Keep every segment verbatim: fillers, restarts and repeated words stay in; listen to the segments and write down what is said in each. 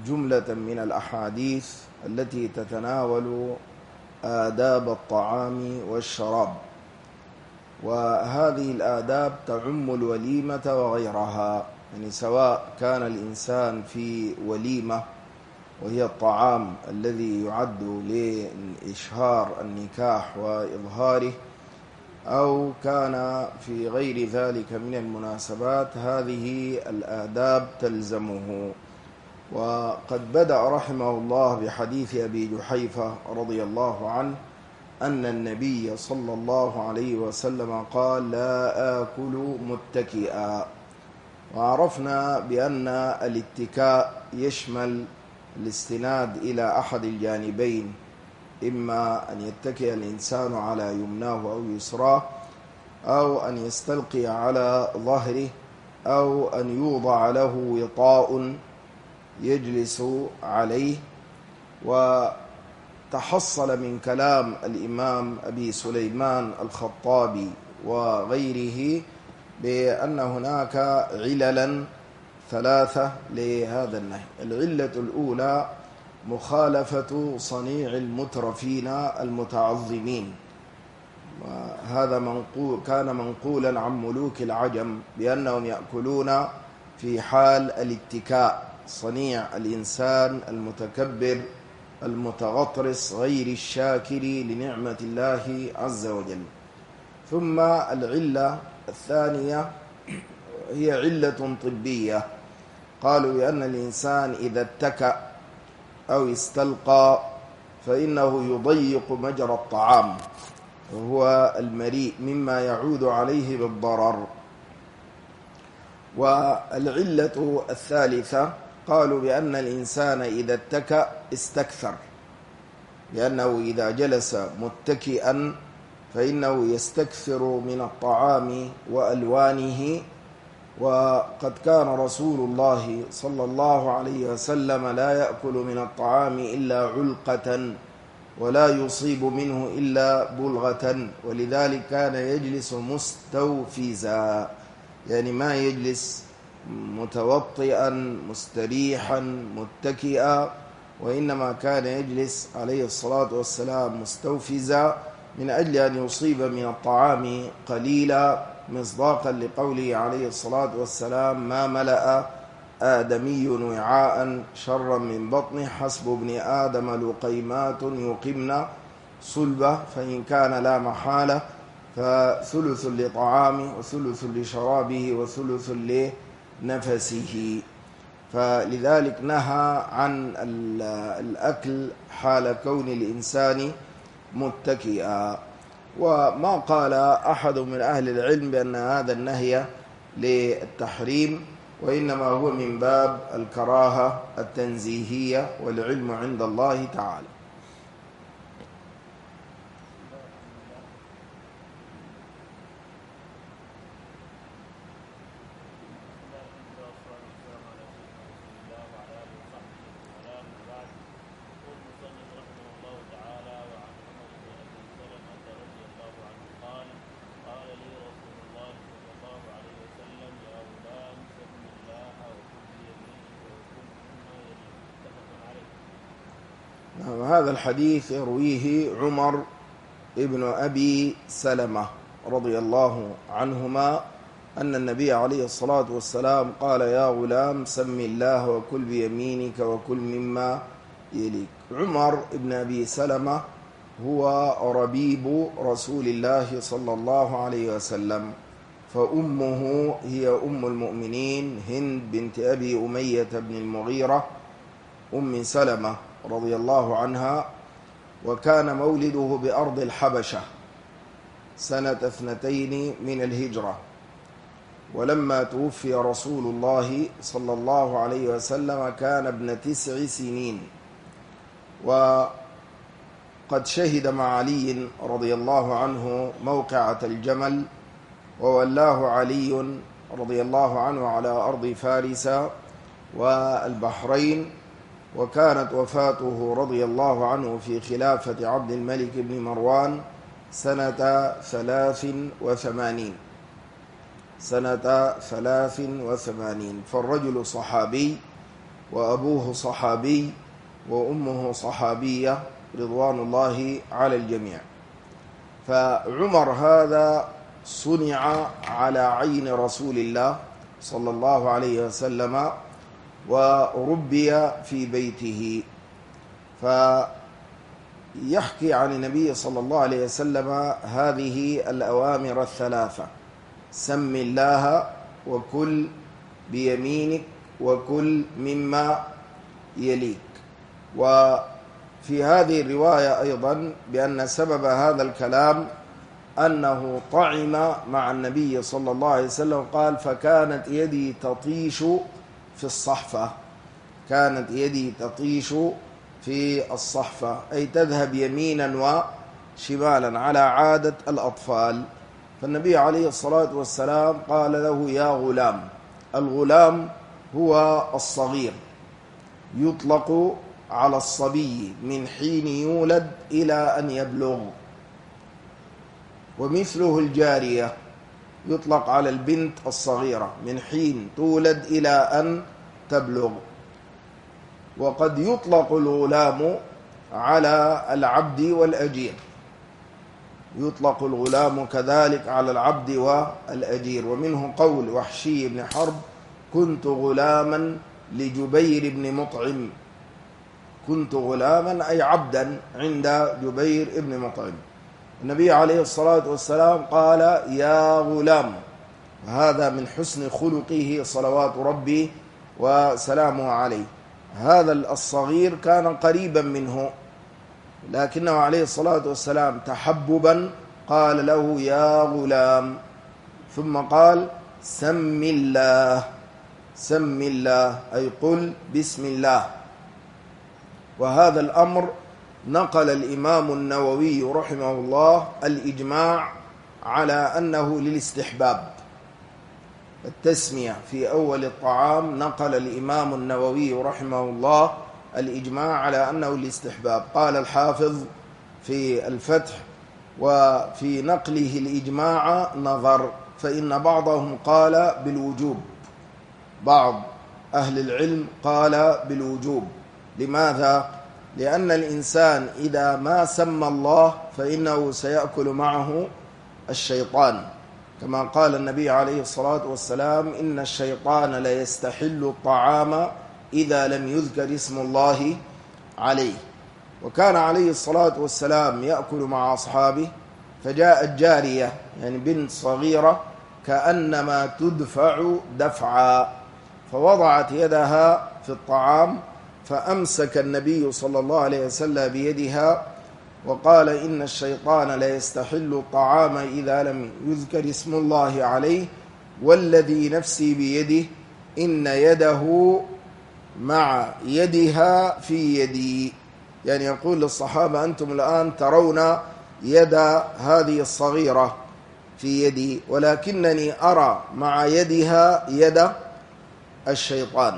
جملة من الأحاديث التي تتناول آداب الطعام والشراب، وهذه الآداب تعم الوليمة وغيرها، يعني سواء كان الإنسان في وليمة وهي الطعام الذي يعد لإشهار النكاح وإظهاره، أو كان في غير ذلك من المناسبات، هذه الآداب تلزمه. وقد بدأ رحمه الله بحديث أبي جحيفة رضي الله عنه أن النبي صلى الله عليه وسلم قال: لا آكل متكئا. وعرفنا بأن الاتكاء يشمل الاستناد إلى أحد الجانبين، إما أن يتكئ الإنسان على يمناه أو يسراه، أو أن يستلقي على ظهره، أو أن يوضع له وطاء يجلس عليه. وتحصل من كلام الإمام أبي سليمان الخطابي وغيره بأن هناك عللا ثلاثة لهذا النهي. العلة الأولى مخالفة صنيع المترفين المتعظمين، وهذا منقول كان منقولا عن ملوك العجم بأنهم يأكلون في حال الاتكاء، صنيع الإنسان المتكبر المتغطرس غير الشاكر لنعمة الله عز وجل. ثم العلة الثانية هي علة طبية، قالوا بأن الإنسان إذا اتكأ أو استلقى فإنه يضيق مجرى الطعام، وهو المريء مما يعود عليه بالضرر. والعلة الثالثة قالوا بأن الإنسان إذا اتكأ استكثر، لأنه إذا جلس متكئا فإنه يستكثر من الطعام وألوانه. وقد كان رسول الله صلى الله عليه وسلم لا يأكل من الطعام إلا علقة، ولا يصيب منه إلا بلغة، ولذلك كان يجلس مستوفزا، يعني ما يجلس متوطئا مستريحا متكئا، وإنما كان يجلس عليه الصلاة والسلام مستوفزا من أجل أن يصيب من الطعام قليلا، مصداقا لقوله عليه الصلاة والسلام: ما ملأ آدمي وعاء شرا من بطنه حسب ابن آدم لقيمات يقمن صلبه، فإن كان لا محالة فثلث لطعامه وثلث لشرابه وثلث لنفسه. فلذلك نهى عن الأكل حال كون الإنسان متكئا. وما قال أحد من أهل العلم بأن هذا النهي للتحريم، وإنما هو من باب الكراهة التنزيهية، والعلم عند الله تعالى. هذا الحديث يرويه عمر ابن أبي سلمة رضي الله عنهما أن النبي عليه الصلاة والسلام قال: يا غلام سم الله وكل بيمينك وكل مما يليك. عمر ابن أبي سلمة هو ربيب رسول الله صلى الله عليه وسلم، فأمه هي أم المؤمنين هند بنت أبي أمية بن المغيرة أم سلمة رضي الله عنها، وكان مولده بأرض الحبشة سنة اثنتين من الهجرة. ولما توفي رسول الله صلى الله عليه وسلم كان ابن تسع سنين، وقد شهد مع علي رضي الله عنه موقعة الجمل، وولاه علي رضي الله عنه على أرض فارس والبحرين، وكانت وفاته رضي الله عنه في خلافة عبد الملك بن مروان سنة ثلاث وثمانين سنة ثلاث وثمانين فالرجل صحابي وأبوه صحابي وأمه صحابية رضوان الله على الجميع. فعمر هذا صنع على عين رسول الله صلى الله عليه وسلم وربي في بيته. فيحكي عن النبي صلى الله عليه وسلم هذه الأوامر الثلاثة: سم الله وكل بيمينك وكل مما يليك. وفي هذه الرواية أيضا بأن سبب هذا الكلام أنه طعم مع النبي صلى الله عليه وسلم، قال: فكانت يدي تطيش في الصحفة. كانت يدي تطيش في الصحفة أي تذهب يمينا وشمالا على عادة الأطفال. فالنبي عليه الصلاة والسلام قال له: يا غلام. الغلام هو الصغير، يطلق على الصبي من حين يولد إلى أن يبلغ. ومثله الجارية، يطلق على البنت الصغيرة من حين تولد إلى أن تبلغ. وقد يطلق الغلام على العبد والأجير، يطلق الغلام كذلك على العبد والأجير. ومنه قول وحشي بن حرب: كنت غلاما لجبير بن مطعم. كنت غلاما أي عبدا عند جبير بن مطعم. النبي عليه الصلاة والسلام قال: يا غلام. هذا من حسن خلقه صلوات ربي وسلامه عليه. هذا الصغير كان قريبا منه، لكنه عليه الصلاة والسلام تحببا قال له: يا غلام. ثم قال: سم الله. سم الله أي قل بسم الله. وهذا الأمر نقل الإمام النووي رحمه الله الإجماع على أنه للاستحباب. التسمية في أول الطعام نقل الإمام النووي رحمه الله الإجماع على أنه الاستحباب. قال الحافظ في الفتح: وفي نقله الإجماع نظر، فإن بعضهم قال بالوجوب، بعض أهل العلم قال بالوجوب. لماذا؟ لأن الإنسان إذا ما سمى الله فإنه سيأكل معه الشيطان، كما قال النبي عليه الصلاة والسلام: إن الشيطان لا يستحل الطعام إذا لم يذكر اسم الله عليه. وكان عليه الصلاة والسلام يأكل مع أصحابه، فجاءت جارية يعني بنت صغيرة كأنما تدفع دفعا، فوضعت يدها في الطعام، فأمسك النبي صلى الله عليه وسلم بيدها وقال: إن الشيطان لا يستحل الطعام إذا لم يذكر اسم الله عليه، والذي نفسي بيده إن يده مع يدها في يدي. يعني يقول للصحابة: أنتم الآن ترون يد هذه الصغيرة في يدي، ولكنني أرى مع يدها يد الشيطان.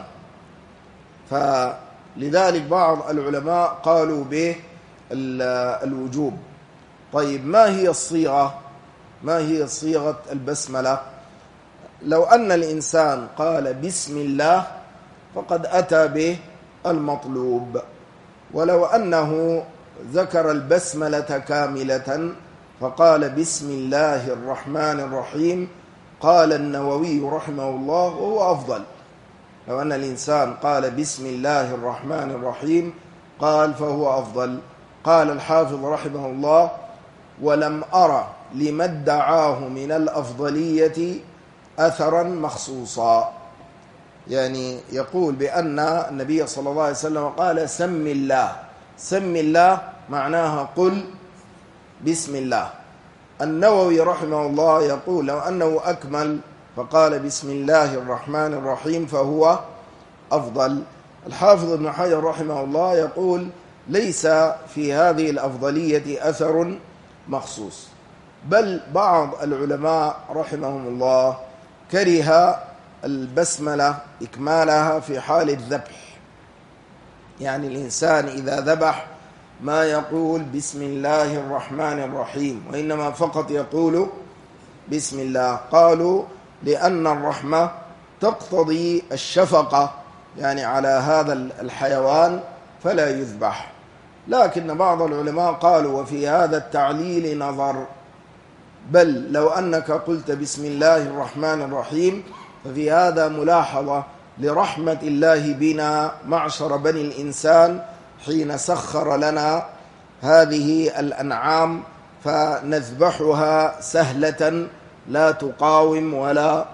فلذلك بعض العلماء قالوا به الوجوب. طيب، ما هي الصيغة؟ ما هي صيغة البسملة؟ لو أن الإنسان قال بسم الله فقد أتى به المطلوب، ولو أنه ذكر البسملة كاملة فقال بسم الله الرحمن الرحيم، قال النووي رحمه الله وهو أفضل. لو أن الإنسان قال بسم الله الرحمن الرحيم قال فهو أفضل. قال الحافظ رحمه الله: ولم أرى لما ادعاه من الأفضلية أثرا مخصوصا. يعني يقول بأن النبي صلى الله عليه وسلم قال سم الله. سم الله معناها قل بسم الله. النووي رحمه الله يقول لو أنه أكمل فقال بسم الله الرحمن الرحيم فهو أفضل. الحافظ ابن حجر رحمه الله يقول ليس في هذه الأفضلية أثر مخصوص، بل بعض العلماء رحمهم الله كره البسملة إكمالها في حال الذبح. يعني الإنسان إذا ذبح ما يقول بسم الله الرحمن الرحيم، وإنما فقط يقول بسم الله. قالوا لأن الرحمة تقتضي الشفقة يعني على هذا الحيوان فلا يذبح. لكن بعض العلماء قالوا وفي هذا التعليل نظر، بل لو أنك قلت بسم الله الرحمن الرحيم ففي هذا ملاحظة لرحمة الله بنا معشر بني الإنسان حين سخر لنا هذه الأنعام فنذبحها سهلة لا تقاوم ولا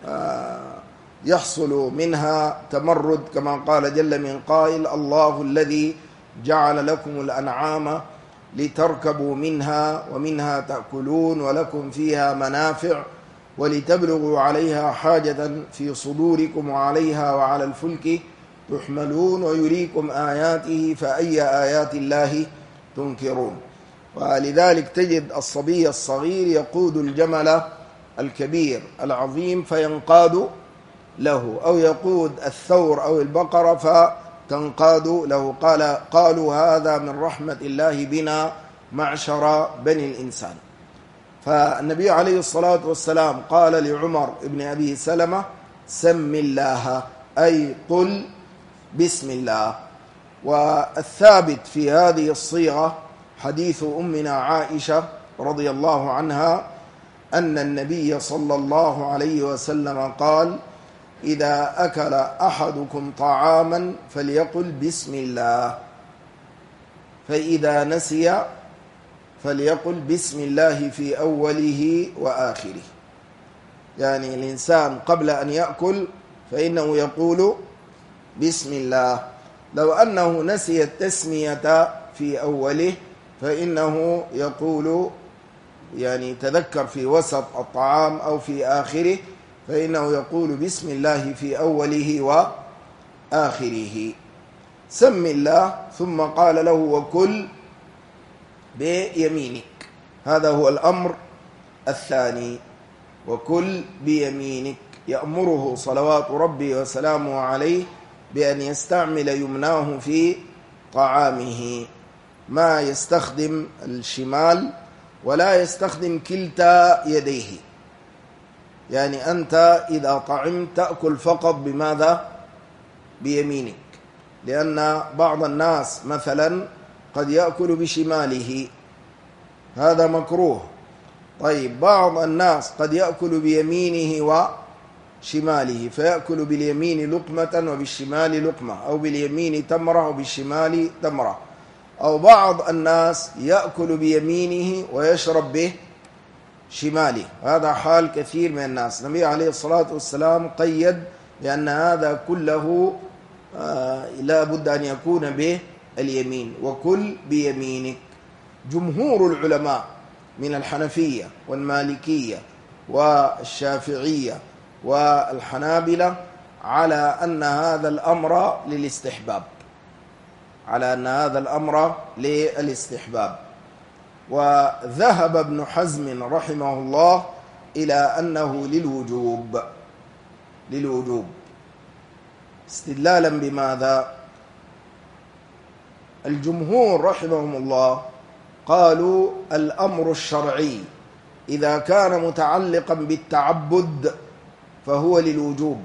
يحصل منها تمرد، كما قال جل من قائل: الله الذي جعل لكم الأنعام لتركبوا منها ومنها تأكلون ولكم فيها منافع ولتبلغوا عليها حاجة في صدوركم وعليها وعلى الفلك تحملون ويريكم آياته فأي آيات الله تنكرون. ولذلك تجد الصبي الصغير يقود الجمل الكبير العظيم فينقاد له، أو يقود الثور أو البقرة فتنقاد له. قال قالوا هذا من رحمة الله بنا معشر بني الإنسان. فالنبي عليه الصلاة والسلام قال لعمر بن أبي سلمة: سم الله، أي قل بسم الله. والثابت في هذه الصيغة حديث أمنا عائشة رضي الله عنها أن النبي صلى الله عليه وسلم قال: إذا أكل أحدكم طعاما فليقل بسم الله، فإذا نسي فليقل بسم الله في أوله وآخره. يعني الإنسان قبل أن يأكل فإنه يقول بسم الله. لو أنه نسي التسمية في أوله فإنه يقول، يعني تذكر في وسط الطعام أو في آخره، فإنه يقول بسم الله في أوله وآخره. سم الله، ثم قال له: وكل بيمينك. هذا هو الأمر الثاني، وكل بيمينك. يأمره صلوات ربي وسلامه عليه بأن يستعمل يمناه في طعامه، ما يستخدم الشمال ولا يستخدم كلتا يديه. يعني أنت إذا طعمت تأكل فقط بماذا؟ بيمينك، لأن بعض الناس مثلا قد يأكل بشماله، هذا مكروه. طيب بعض الناس قد يأكل بيمينه وشماله، فيأكل باليمين لقمة وبالشمال لقمة، أو باليمين تمرة وبالشمال تمرة. أو بعض الناس يأكل بيمينه ويشرب به شماله، هذا حال كثير من الناس. النبي عليه الصلاة والسلام قيد لأن هذا كله آه لا بد أن يكون به اليمين. وكل بيمينك. جمهور العلماء من الحنفية والمالكية والشافعية والحنابلة على أن هذا الأمر للاستحباب، على أن هذا الأمر للاستحباب. وذهب ابن حزم رحمه الله إلى أنه للوجوب، للوجوب استدلالا بماذا؟ الجمهور رحمهم الله قالوا الأمر الشرعي إذا كان متعلقا بالتعبد فهو للوجوب،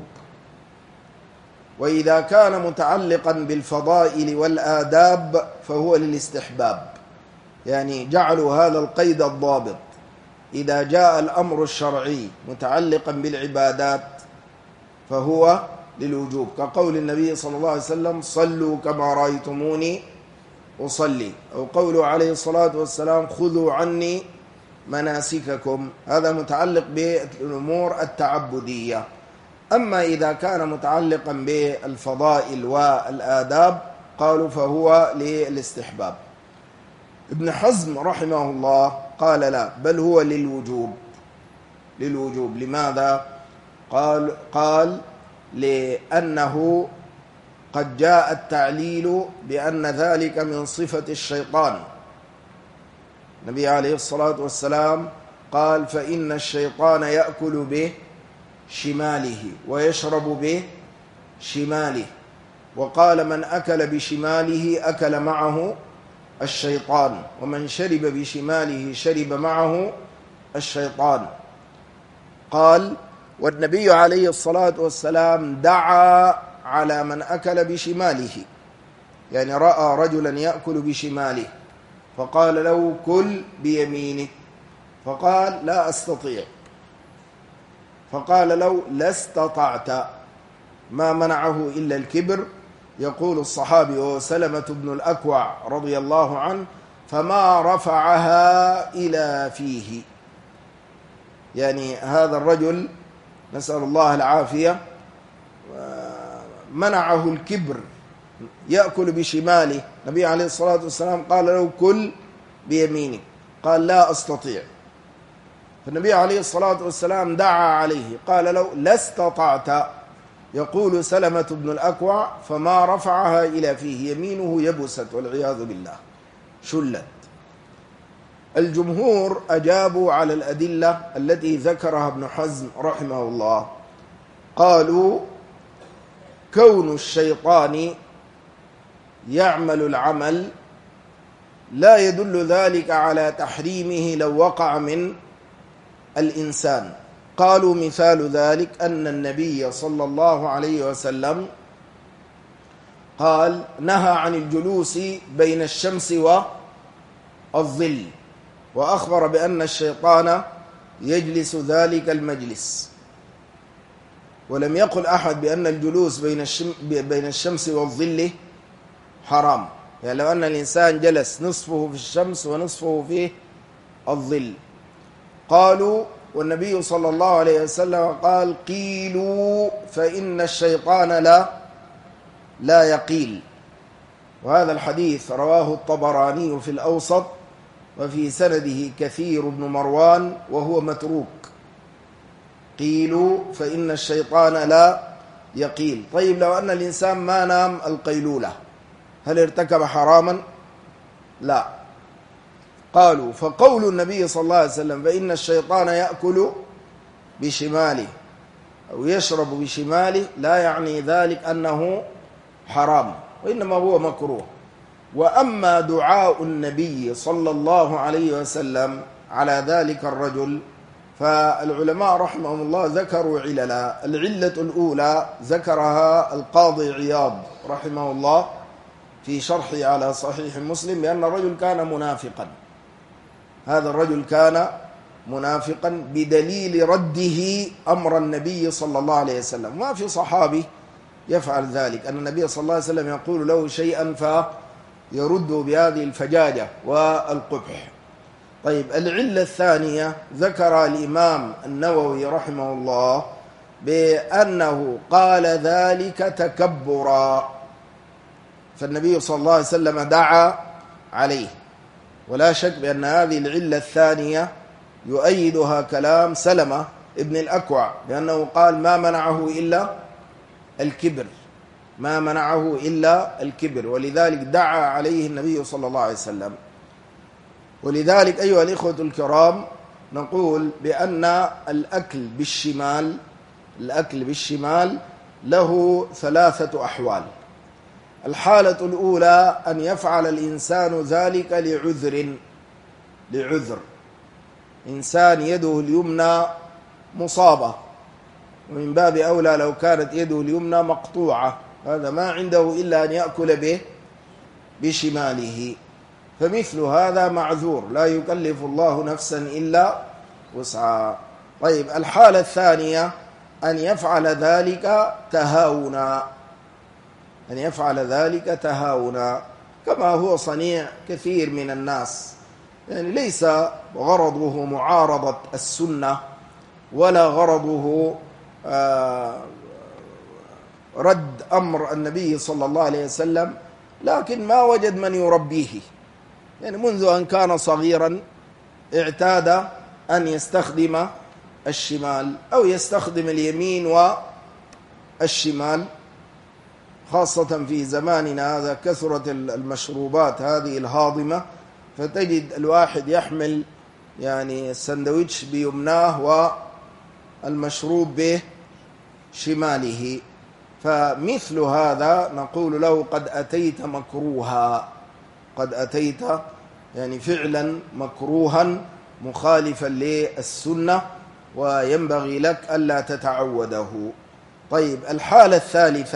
وإذا كان متعلقا بالفضائل والآداب فهو للاستحباب. يعني جعلوا هذا القيد الضابط: إذا جاء الأمر الشرعي متعلقا بالعبادات فهو للوجوب، كقول النبي صلى الله عليه وسلم: صلوا كما رأيتموني أصلي، أو قوله عليه الصلاة والسلام: خذوا عني مناسككم. هذا متعلق بالأمور التعبدية. أما إذا كان متعلقا بالفضائل والآداب قالوا فهو للاستحباب. ابن حزم رحمه الله قال لا، بل هو للوجوب. للوجوب لماذا؟ قال قال لأنه قد جاء التعليل بأن ذلك من صفة الشيطان. النبي عليه الصلاة والسلام قال: فإن الشيطان يأكل به شماله ويشرب به شماله. وقال: من أكل بشماله أكل معه الشيطان، ومن شرب بشماله شرب معه الشيطان. قال: والنبي عليه الصلاة والسلام دعا على من أكل بشماله، يعني رأى رجلا يأكل بشماله فقال له كل بيمينك، فقال لا أستطيع، فقال له لا استطعت، ما منعه إلا الكبر. يقول الصحابي وهو سلمة بن الأكوع رضي الله عنه فما رفعها إلى فيه، يعني هذا الرجل نسأل الله العافية منعه الكبر، يأكل بشماله، النبي عليه الصلاة والسلام قال له كل بيمينك، قال لا أستطيع، فالنبي عليه الصلاة والسلام دعا عليه قال له لا استطعت. يقول سلمة بن الأكوع فما رفعها إلى فيه، يمينه يبست والعياذ بالله شلت. الجمهور أجابوا على الأدلة التي ذكرها ابن حزم رحمه الله، قالوا كون الشيطان يعمل العمل لا يدل ذلك على تحريمه لو وقع من الإنسان. قالوا مثال ذلك أن النبي صلى الله عليه وسلم قال نهى عن الجلوس بين الشمس والظل، وأخبر بأن الشيطان يجلس ذلك المجلس، ولم يقل أحد بأن الجلوس بين بين الشمس والظل حرام، يعني لو أن الإنسان جلس نصفه في الشمس ونصفه في الظل. قالوا والنبي صلى الله عليه وسلم قال قيلوا فإن الشيطان لا لا يقيل، وهذا الحديث رواه الطبراني في الأوسط وفي سنده كثير بن مروان وهو متروك. قيلوا فإن الشيطان لا يقيل. طيب لو أن الإنسان ما نام القيلولة هل ارتكب حراما؟ لا. قالوا فقول النبي صلى الله عليه وسلم فإن الشيطان يأكل بشماله أو يشرب بشماله لا يعني ذلك أنه حرام، وإنما هو مكروه. وأما دعاء النبي صلى الله عليه وسلم على ذلك الرجل فالعلماء رحمهم الله ذكروا عللا. العلة الأولى ذكرها القاضي عياض رحمه الله في شرحه على صحيح مسلم بأن الرجل كان منافقا، هذا الرجل كان منافقا بدليل رده أمر النبي صلى الله عليه وسلم. ما في صحابي يفعل ذلك، أن النبي صلى الله عليه وسلم يقول له شيئا فيرده بهذه الفجاجة والقبح. طيب العلة الثانية ذكر الإمام النووي رحمه الله بأنه قال ذلك تكبرا، فالنبي صلى الله عليه وسلم دعا عليه، ولا شك بأن هذه العلة الثانية يؤيدها كلام سلمة ابن الأكوع بأنه قال ما منعه إلا الكبر، ما منعه إلا الكبر، ولذلك دعا عليه النبي صلى الله عليه وسلم. ولذلك أيها الإخوة الكرام نقول بأن الأكل بالشمال الأكل بالشمال له ثلاثة أحوال. الحالة الأولى أن يفعل الإنسان ذلك لعذر لعذر إنسان يده اليمنى مصابة، ومن باب أولى لو كانت يده اليمنى مقطوعة، هذا ما عنده إلا أن يأكل به بشماله، فمثل هذا معذور لا يكلف الله نفسا إلا وسعها. طيب الحالة الثانية أن يفعل ذلك تهاونا أن يفعل ذلك تهاونا كما هو صنيع كثير من الناس، يعني ليس غرضه معارضة السنة ولا غرضه رد أمر النبي صلى الله عليه وسلم، لكن ما وجد من يربيه، يعني منذ أن كان صغيرا اعتاد أن يستخدم الشمال أو يستخدم اليمين والشمال، خاصة في زماننا هذا كثرت المشروبات هذه الهاضمة، فتجد الواحد يحمل يعني السندويتش بيمناه والمشروب بشماله، فمثل هذا نقول له قد أتيت مكروها، قد أتيت يعني فعلا مكروها مخالفا للسنة، وينبغي لك ألا تتعوده. طيب الحالة الثالثة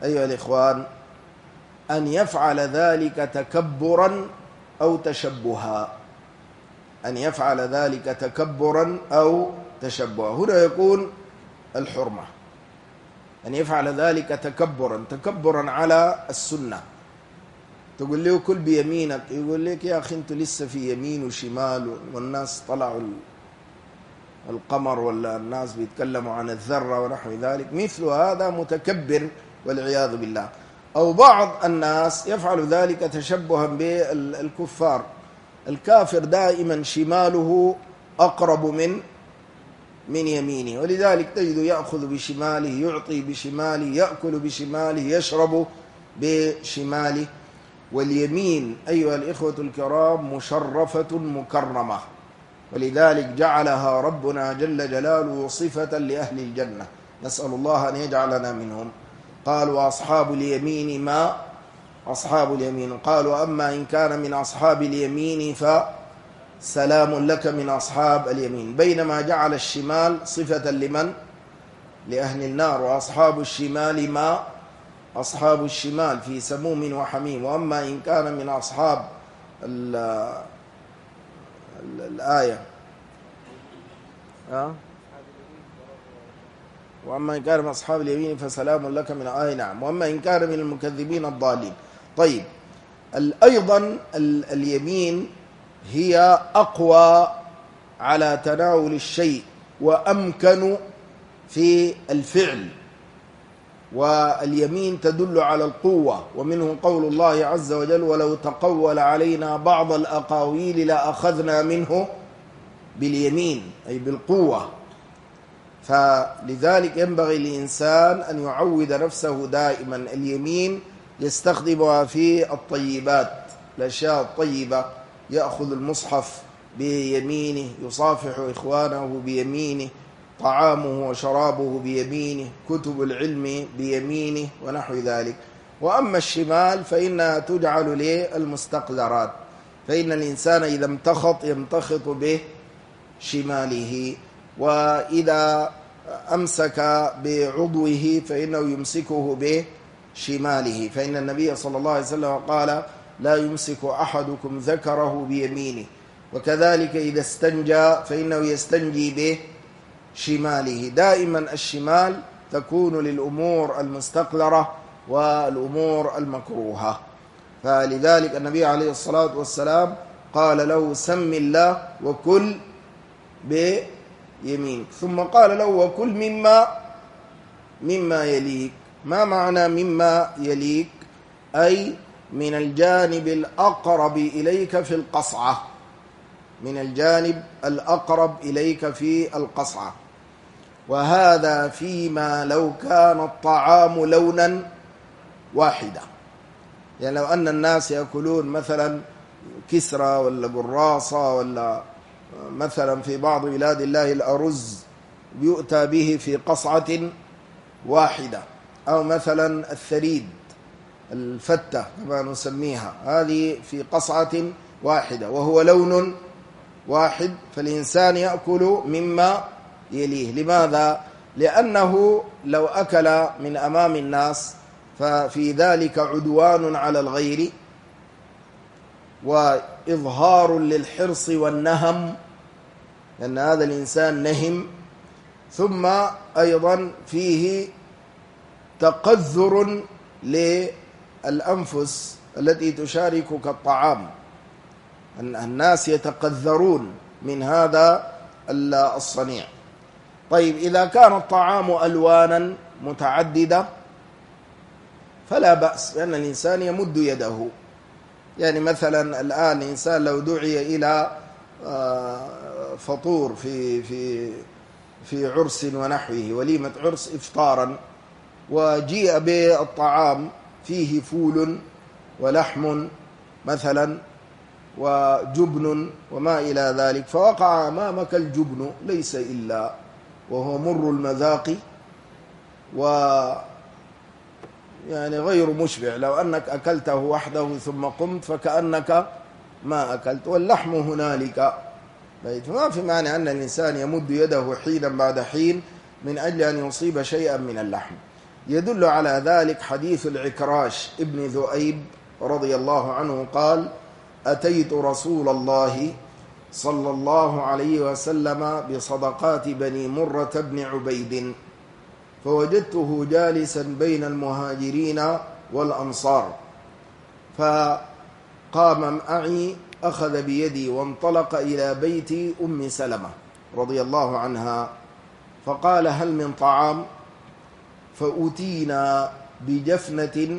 أيها الإخوان أن يفعل ذلك تكبرا أو تشبها، أن يفعل ذلك تكبرا أو تشبها. هنا يكون الحرمة أن يفعل ذلك تكبرا، تكبرا على السنة. تقول له كل بيمينك، يقول لك يا أخي أنت لسه في يمين وشمال والناس طلعوا القمر ولا الناس بيتكلموا عن الذرة ونحو ذلك. مثل هذا متكبر والعياذ بالله. أو بعض الناس يفعل ذلك تشبها بالكفار. الكافر دائما شماله أقرب من من يمينه، ولذلك تجد يأخذ بشماله، يعطي بشماله، يأكل بشماله، يشرب بشماله. واليمين أيها الإخوة الكرام مشرفة مكرمة، ولذلك جعلها ربنا جل جلاله صفة لأهل الجنة. نسأل الله أن يجعلنا منهم. قالوا أصحاب اليمين ما أصحاب اليمين، قالوا أما إن كان من أصحاب اليمين فسلام لك من أصحاب اليمين، بينما جعل الشمال صفة لمن؟ لأهل النار. وأصحاب الشمال ما أصحاب الشمال في سموم وحميم. وأما إن كان من أصحاب ال ال الآية أه؟ وأما إن كان من أصحاب اليمين فسلام لك من آية. نعم. وأما إن كان من المكذبين الضالين. طيب، أيضا اليمين هي أقوى على تناول الشيء وأمكن في الفعل، واليمين تدل على القوة، ومنه قول الله عز وجل ولو تقول علينا بعض الأقاويل لأخذنا منه باليمين، أي بالقوة. فلذلك ينبغي الإنسان أن يعود نفسه دائما اليمين يستخدمها في الطيبات، الأشياء الطيبة. يأخذ المصحف بيمينه، يصافح إخوانه بيمينه، طعامه وشرابه بيمينه، كتب العلم بيمينه ونحو ذلك. وأما الشمال فإنها تجعل للمستقذرات، فإن الإنسان إذا امتخط يمتخط بشماله، وإذا أمسك بعضوه فإنه يمسكه بشماله، فإن النبي صلى الله عليه وسلم قال لا يمسك أحدكم ذكره بيمينه. وكذلك إذا استنجى فإنه يستنجي بشماله. دائما الشمال تكون للأمور المستقذرة والأمور المكروهة. فلذلك النبي عليه الصلاة والسلام قال له سم الله وكل بيمينك، ثم قال له وكل مما مما يليك. ما معنى مما يليك؟ أي من الجانب الأقرب إليك في القصعة، من الجانب الأقرب إليك في القصعة. وهذا فيما لو كان الطعام لونا واحدا، يعني لو أن الناس يأكلون مثلا كسرى ولا قراصة ولا مثلا في بعض بلاد الله الأرز يؤتى به في قصعة واحدة، أو مثلا الثريد الفتة كما نسميها، هذه في قصعة واحدة وهو لون واحد، فالإنسان يأكل مما يليه. لماذا؟ لأنه لو أكل من أمام الناس ففي ذلك عدوان على الغير وإظهار للحرص والنهم، لأن هذا الإنسان نهم، ثم أيضا فيه تقذر للأنفس التي تشاركك الطعام. الناس يتقذرون من هذا الصنيع. طيب، إذا كان الطعام ألوانا متعددة فلا بأس، لأن الإنسان يمد يده. يعني مثلا الآن الإنسان لو دعي إلى فطور في في في عرس ونحوه، وليمة عرس إفطارا، وجيء بالطعام فيه فول ولحم مثلا وجبن وما إلى ذلك، فوقع أمامك الجبن ليس إلا وهو مر المذاق و يعني غير مشبع، لو أنك أكلته وحده ثم قمت فكأنك ما أكلت، واللحم هنالك. فما في معنى أن الإنسان يمد يده حينا بعد حين من أجل أن يصيب شيئا من اللحم. يدل على ذلك حديث العكراش ابن ذؤيب رضي الله عنه قال: أتيت رسول الله صلى الله عليه وسلم بصدقات بني مرة بن عبيد فوجدته جالسا بين المهاجرين والأنصار، فقام معي أخذ بيدي وانطلق إلى بيت أم سلمة رضي الله عنها، فقال: هل من طعام؟ فأتينا بجفنة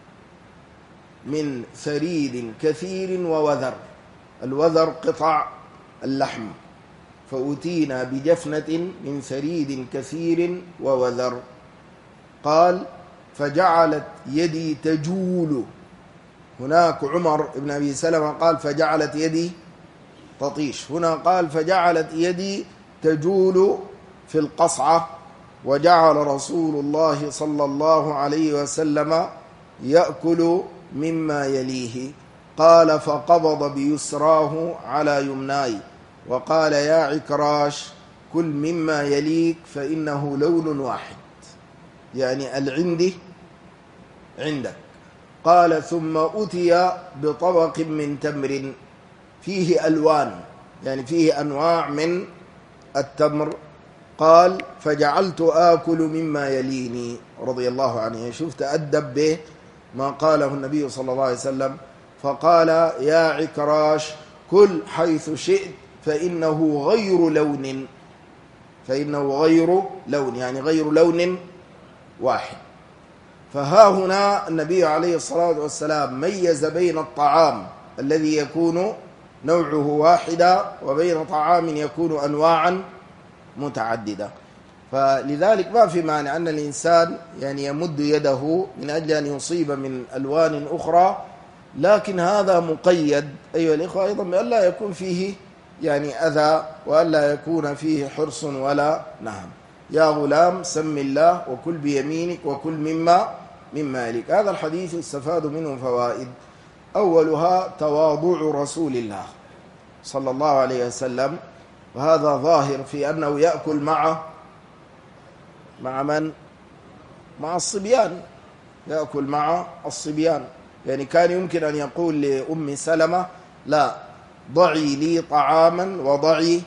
من ثريد كثير ووذر، الوذر قطع اللحم، فأتينا بجفنة من ثريد كثير ووذر. قال: فجعلت يدي تجول. هناك عمر بن أبي سلمة قال: فجعلت يدي تطيش، هنا قال: فجعلت يدي تجول في القصعة، وجعل رسول الله صلى الله عليه وسلم يأكل مما يليه. قال: فقبض بيسراه على يمناي وقال: يا عكراش كل مما يليك فإنه لون واحد، يعني العندي عندك. قال: ثم أتي بطبق من تمر فيه ألوان، يعني فيه أنواع من التمر. قال: فجعلت آكل مما يليني رضي الله عنه. شوف تأدب به ما قاله النبي صلى الله عليه وسلم، فقال: يا عكراش كل حيث شئت فإنه غير لون، فإنه غير لون، يعني غير لون واحد. فها هنا النبي عليه الصلاة والسلام ميز بين الطعام الذي يكون نوعه واحدا وبين طعام يكون أنواعا متعددة. فلذلك ما في مانع أن الإنسان يعني يمد يده من أجل أن يصيب من ألوان أخرى، لكن هذا مقيد أيها الإخوة أيضا بأن لا يكون فيه يعني أذى، وأن لا يكون فيه حرص ولا نهم. يا غلام سم الله وكل بيمينك وكل مما مما يليك. هذا الحديث استفاد منه فوائد. أولها تواضع رسول الله صلى الله عليه وسلم، وهذا ظاهر في أنه يأكل مع مع من؟ مع الصبيان، يأكل مع الصبيان. يعني كان يمكن أن يقول لأم سلمة: لا، ضعي لي طعاما وضعي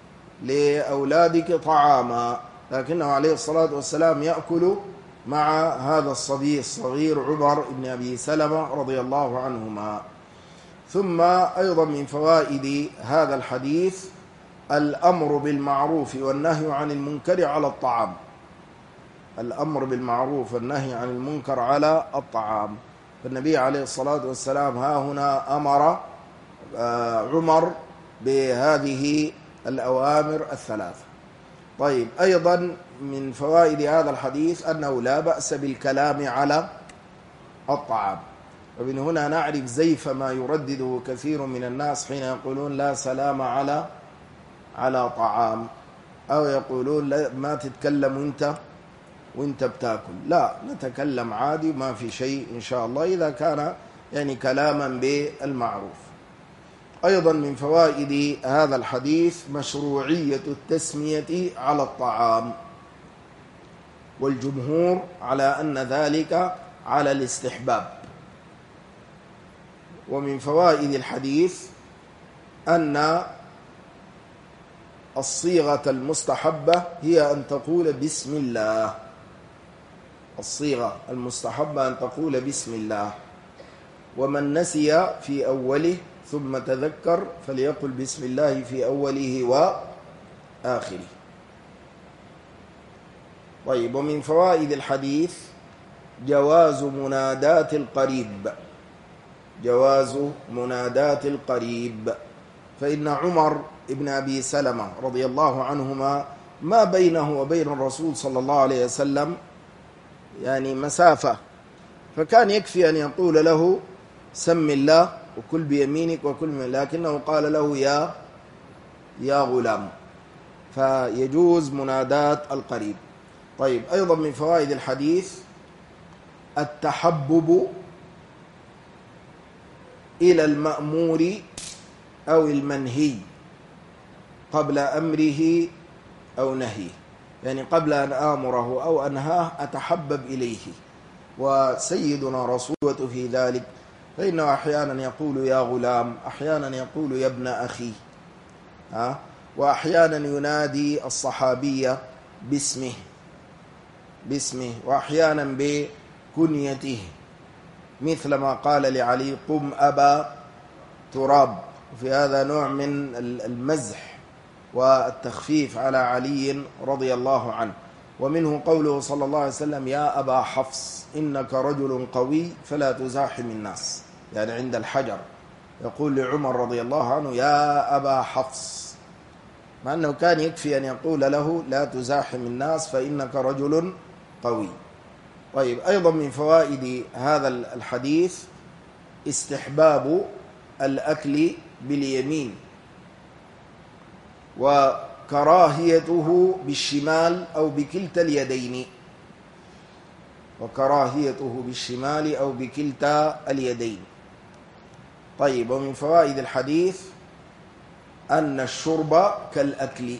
لأولادك طعاما، لكنه عليه الصلاة والسلام يأكل مع هذا الصبي الصغير عمر بن أبي سلمة رضي الله عنهما. ثم أيضا من فوائد هذا الحديث الأمر بالمعروف والنهي عن المنكر على الطعام، الأمر بالمعروف والنهي عن المنكر على الطعام. فالنبي عليه الصلاة والسلام ها هنا أمر عمر بهذه الأوامر الثلاثة. طيب، أيضا من فوائد هذا الحديث أنه لا بأس بالكلام على الطعام، ومن هنا نعرف زيف ما يردده كثير من الناس حين يقولون لا سلام على على طعام، أو يقولون لا ما تتكلم وانت وانت بتاكل. لا، نتكلم عادي ما في شيء إن شاء الله إذا كان يعني كلاما بالمعروف. أيضا من فوائد هذا الحديث مشروعية التسمية على الطعام، والجمهور على أن ذلك على الاستحباب. ومن فوائد الحديث أن الصيغة المستحبة هي أن تقول بسم الله، الصيغة المستحبة أن تقول بسم الله، ومن نسي في أوله ثم تذكر فليقل بسم الله في أوله وآخره. طيب، ومن فوائد الحديث جواز منادات القريب، جواز منادات القريب، فإن عمر ابن أبي سلمة رضي الله عنهما ما بينه وبين الرسول صلى الله عليه وسلم يعني مسافة، فكان يكفي أن يقول له سم الله وكل بيمينك وكل من، لكنه قال له يا يا غلام، فيجوز منادات القريب. طيب، أيضا من فوائد الحديث التحبب إلى المأمور أو المنهي قبل أمره أو نهيه. يعني قبل أن آمره أو أنهاه أتحبب إليه، وسيدنا رسولته في ذلك، فإنه أحيانا يقول يا غلام، أحيانا يقول يا ابن أخي، ها، وأحيانا ينادي الصحابية باسمه باسمه وأحيانا بكنيته، مثل ما قال لعلي قم أبا تراب. وفي هذا نوع من المزح والتخفيف على علي رضي الله عنه. ومنه قوله صلى الله عليه وسلم يا أبا حفص إنك رجل قوي فلا تزاحم الناس، يعني عند الحجر يقول لعمر رضي الله عنه يا أبا حفص، مع أنه كان يكفي أن يقول له لا تزاحم الناس فإنك رجل قوي. طيب، أيضا من فوائد هذا الحديث استحباب الأكل باليمين، وكراهيته بالشمال أو بكلتا اليدين وكراهيته بالشمال أو بكلتا اليدين. طيب، ومن فوائد الحديث أن الشرب كالأكل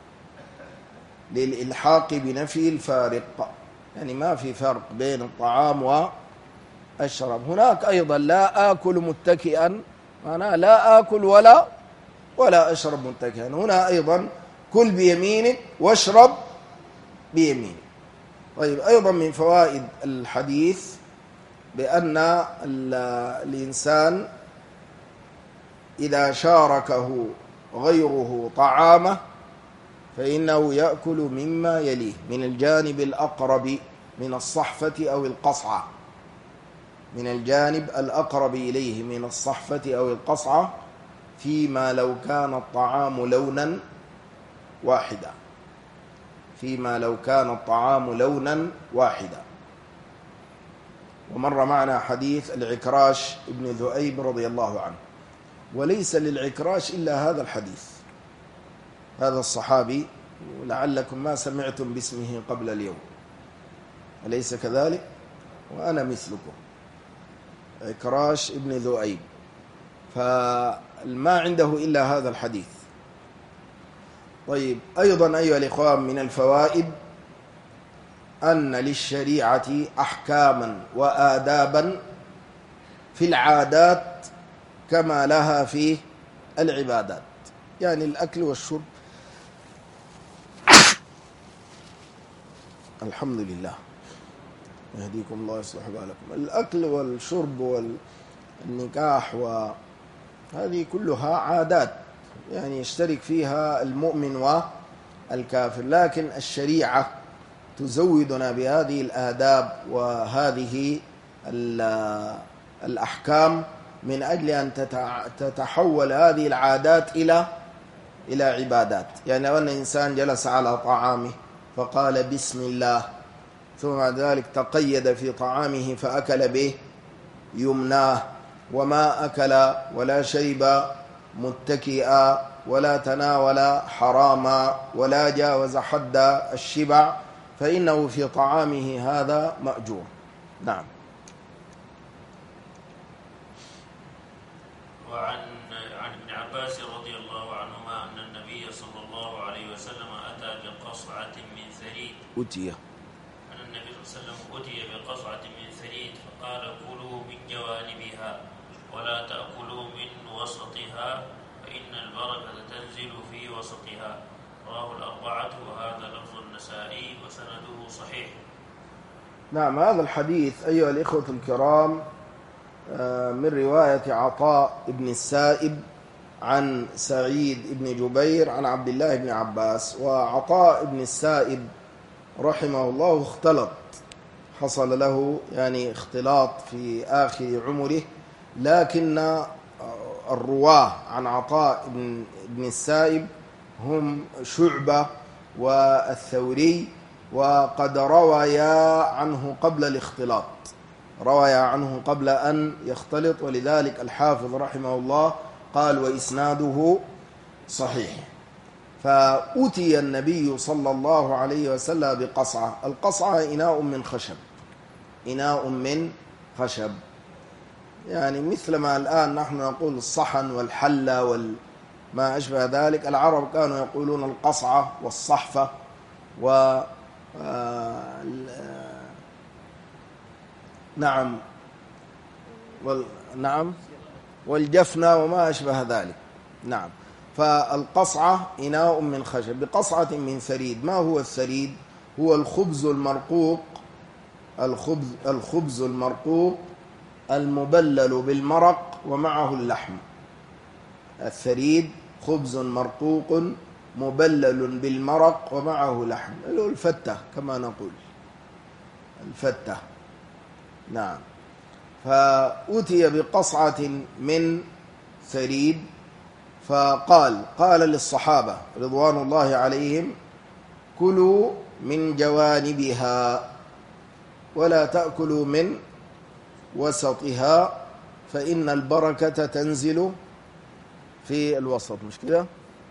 للإلحاق بنفي الفارق، يعني ما في فرق بين الطعام والشراب. هناك أيضا لا آكل متكئا، أنا لا آكل ولا ولا أشرب متكئا. هنا أيضا كل بيمينك واشرب بيمينك. طيب، أيضا من فوائد الحديث بأن الإنسان إذا شاركه غيره طعامه فإنه يأكل مما يليه من الجانب الأقرب من الصحفة أو القصعة، من الجانب الأقرب إليه من الصحفة أو القصعة، فيما لو كان الطعام لونا واحدا فيما لو كان الطعام لونا واحدا. ومر معنا حديث العكراش ابن ذؤيب رضي الله عنه، وليس للعكراش إلا هذا الحديث، هذا الصحابي، ولعلكم ما سمعتم باسمه قبل اليوم، أليس كذلك؟ وأنا مثلكم، عكراش ابن ذؤيب، فما عنده إلا هذا الحديث. طيب، أيضا أيها الإخوان من الفوائد أن للشريعة أحكاما وآدابا في العادات كما لها في العبادات، يعني الأكل والشرب. الحمد لله، يهديكم الله ويصلح بالكم. الأكل والشرب والنكاح وهذه كلها عادات، يعني يشترك فيها المؤمن والكافر، لكن الشريعة تزودنا بهذه الآداب وهذه الأحكام من أجل أن تتحول هذه العادات إلى إلى عبادات. يعني لو أن إنسان جلس على طعامه فقال بسم الله، ثم بعد ذلك تقيد في طعامه فأكل به يمناه، وما أكل ولا شرب متكئا ولا تناول حراما ولا جاوز حد الشبع، فإنه في طعامه هذا مأجور. نعم. وعن عن ابن عباس رضي الله عنهما أن النبي صلى الله عليه وسلم أتى بقصعة من ثريد أتي أن النبي صلى الله عليه وسلم أتي بقصعة من ثريد فقال كلوا من جوانبها ولا تأكلوا من وسطها فإن البركة تنزل في وسطها. رواه الأربعة وهذا لفظ النسائي وسنده صحيح. نعم، هذا الحديث أيها الإخوة الكرام من رواية عطاء بن السائب عن سعيد بن جبير عن عبد الله بن عباس. وعطاء بن السائب رحمه الله اختلط، حصل له يعني اختلاط في آخر عمره، لكن الرواه عن عطاء بن السائب هم شعبة والثوري، وقد رويا عنه قبل الاختلاط، رويا عنه قبل أن يختلط، ولذلك الحافظ رحمه الله قال وإسناده صحيح. فأتي النبي صلى الله عليه وسلم بقصعة. القصعة إناء من خشب، إناء من خشب، يعني مثل ما الآن نحن نقول الصحن والحلة وما أشبه ذلك. العرب كانوا يقولون القصعة والصحفة، و نعم وال... نعم والجفنة وما أشبه ذلك. نعم. فالقصعة إناء من خشب بقصعة من ثريد. ما هو الثريد؟ هو الخبز المرقوق، الخبز, الخبز المرقوق المبلل بالمرق ومعه اللحم. الثريد خبز مرقوق مبلل بالمرق ومعه لحم، الفتة كما نقول، الفتة. نعم. فأتي بقصعة من ثريد فقال قال للصحابة رضوان الله عليهم: كلوا من جوانبها ولا تأكلوا من وسطها فإن البركة تنزل في الوسط. مش كده؟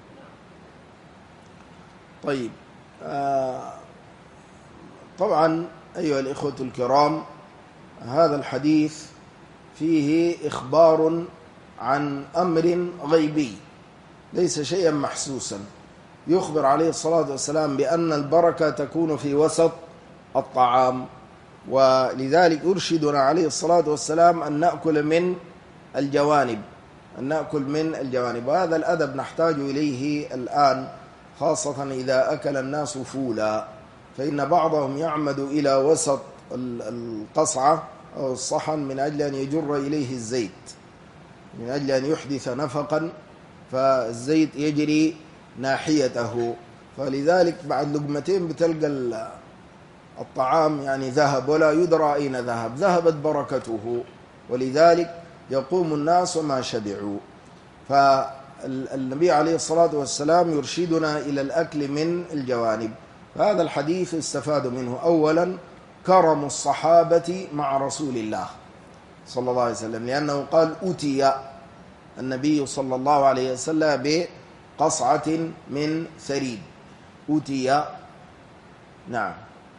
طيب. آه طبعا أيها الإخوة الكرام، هذا الحديث فيه إخبار عن أمر غيبي ليس شيئا محسوسا. يخبر عليه الصلاة والسلام بأن البركة تكون في وسط الطعام، ولذلك يرشدنا عليه الصلاة والسلام أن نأكل من الجوانب، أن نأكل من الجوانب. وهذا الأدب نحتاج إليه الآن، خاصة إذا أكل الناس فولا، فإن بعضهم يعمد إلى وسط القصعة أو الصحن من أجل أن يجر إليه الزيت، من أجل أن يحدث نفقا، فالزيت يجري ناحيته، فلذلك بعد لقمتين بتلقى الطعام يعني ذهب ولا يدرى أين ذهب، ذهبت بركته، ولذلك يقوم الناس وما شبعوا. فالنبي عليه الصلاة والسلام يرشدنا إلى الأكل من الجوانب. فهذا الحديث استفاد منه أولا كرم الصحابة مع رسول الله صلى الله عليه وسلم، لأنه قال أتي النبي صلى الله عليه وسلم بقصعة من ثريد، أتي. نعم.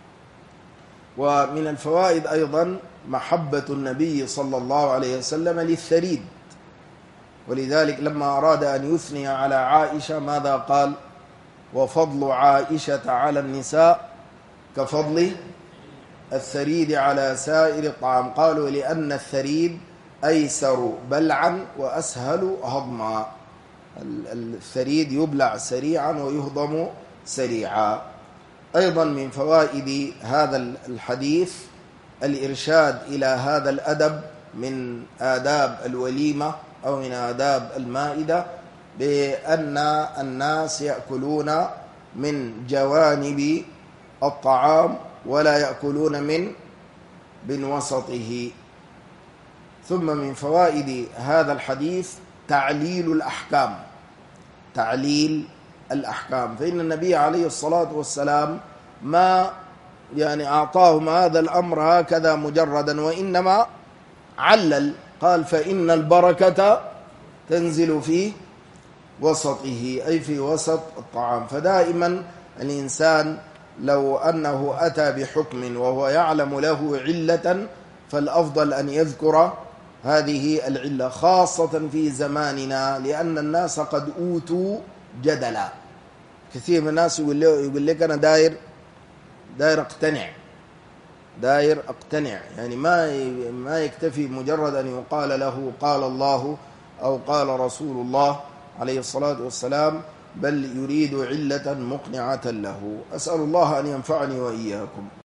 ومن الفوائد أيضا محبة النبي صلى الله عليه وسلم للثريد، ولذلك لما أراد أن يثني على عائشة ماذا قال؟ وفضل عائشة على النساء كفضل الثريد على سائر الطعام. قالوا لأن الثريد أيسر بلعا وأسهل هضما، الثريد يبلع سريعا ويهضم سريعا. أيضا من فوائد هذا الحديث الإرشاد إلى هذا الأدب من آداب الوليمة أو من آداب المائدة، بأن الناس يأكلون من جوانب الطعام ولا يأكلون من من وسطه. ثم من فوائد هذا الحديث تعليل الأحكام، تعليل الأحكام، فإن النبي عليه الصلاة والسلام ما يعني أعطاهم هذا الأمر هكذا مجردا، وإنما علل، قال فإن البركة تنزل في وسطه، أي في وسط الطعام. فدائما الإنسان لو أنه أتى بحكم وهو يعلم له علة فالأفضل أن يذكر هذه العلة، خاصة في زماننا، لأن الناس قد أوتوا جدلا. كثير من الناس يقول لك أنا داير داير اقتنع داير اقتنع يعني ما ما يكتفي مجرد أن يقال له قال الله أو قال رسول الله عليه الصلاة والسلام، بل يريد علة مقنعة له. أسأل الله أن ينفعني وإياكم.